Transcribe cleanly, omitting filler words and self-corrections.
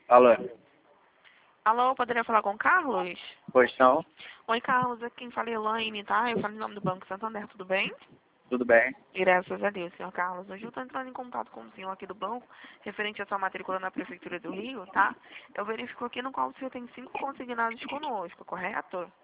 Alô? Alô, poderia falar com o Carlos? Pois não? Oi, Carlos, aqui quem fala é Elaine, tá? Eu falo em nome do Banco Santander, tudo bem? Tudo bem? Graças a Deus, senhor Carlos. Hoje eu estou entrando em contato com o senhor aqui do banco, referente à sua matrícula na Prefeitura do Rio, tá? Eu verifico aqui no qual o senhor tem 5 consignados conosco, correto?